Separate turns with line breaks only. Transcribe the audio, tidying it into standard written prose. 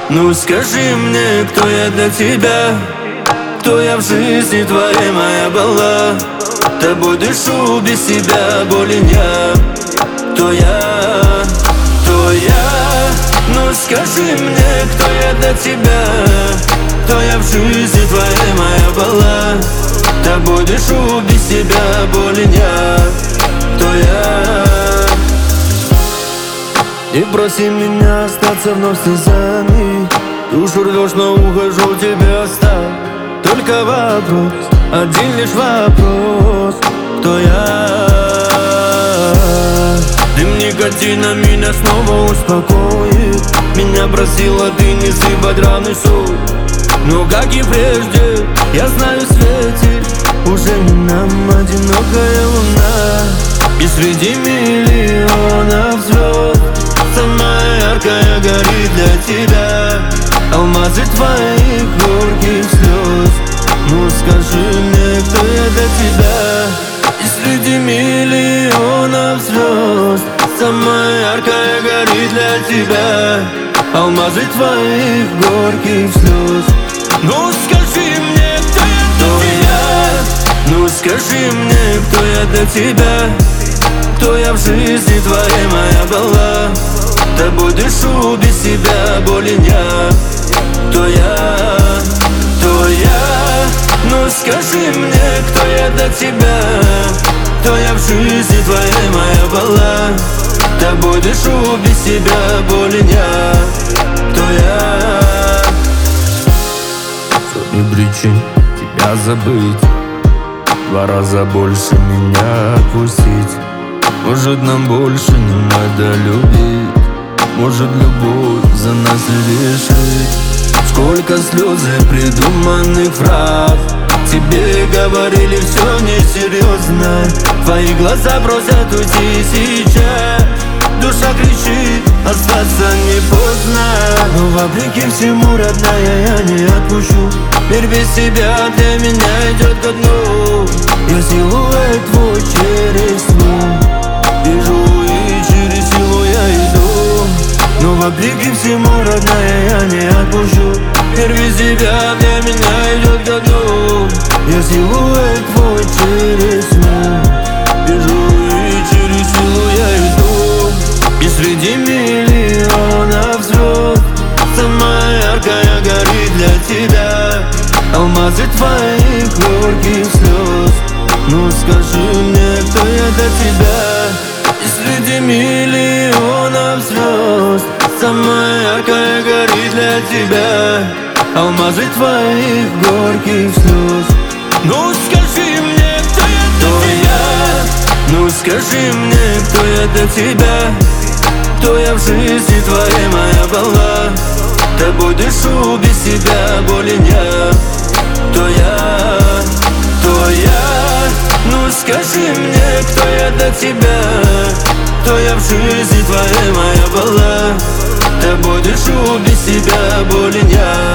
Ну скажи мне, кто я для тебя, кто я в жизни твоей моя была. Тобой дышу без себя, болен я. Кто я, кто я? Ну скажи мне, кто я для тебя, кто я в жизни твоей моя была. Тобой дышу без себя, болен я. Кто я? Не проси меня остаться вновь слезами. Душу рвешь, но ухожу, тебе оставь. Только вопрос, один лишь вопрос: кто я? Дым никотина меня снова успокоит. Меня просила ты не сыпать раны соль. Но как и прежде, я знаю, светит уже не нам одинокая луна. И среди миллионов звезд самая яркая горит для тебя. Алмазы твоих горьких слез. Ну скажи мне, кто я для тебя. И среди миллионов звезд самая яркая горит для тебя. Алмазы твоих горьких слез. Ну скажи мне, кто я для тебя. Ну скажи мне, кто я для тебя, кто я в жизни твоей моя была. Тобой дышу без себя, болен я. Кто я, кто я? Ну скажи мне, кто я для тебя, кто я в жизни твоей моя была. Тобой дышу без себя, болен я. Кто я?
Сотни причин тебя забыть, два раза больше меня отпустить. Может, нам больше не надо любить, может, любовь за нас и решит. Сколько слез и придуманных фраз тебе говорили, все несерьезно. Твои глаза просят уйти сейчас. Душа кричит, остаться не поздно. Но вопреки всему, родная, я не отпущу. Мир без тебя для меня идет ко дну. Я силуэт твой через тьму вижу, и через силу я иду. Но вопреки всему, родная, я не отпущу. Мир без тебя для меня идет ко дну. Я силуэт твой через тьму вижу, и через силу я иду. И среди миллионов звезд самая яркая горит для тебя. Алмазы твоих горьких слез. Ну скажи мне, кто я для тебя. И среди миллионов звезд самая яркая горит для тебя. Алмазы твоих горьких слез. Ну скажи мне, кто я для тебя. Ну скажи мне, кто я для тебя, кто я в жизни твоей моя была. Тобой дышу без себя, болен я. Кто я, кто я? Ну скажи мне, кто я для тебя, кто я в жизни твоей моя была. Тобой дышу без себя, болен я.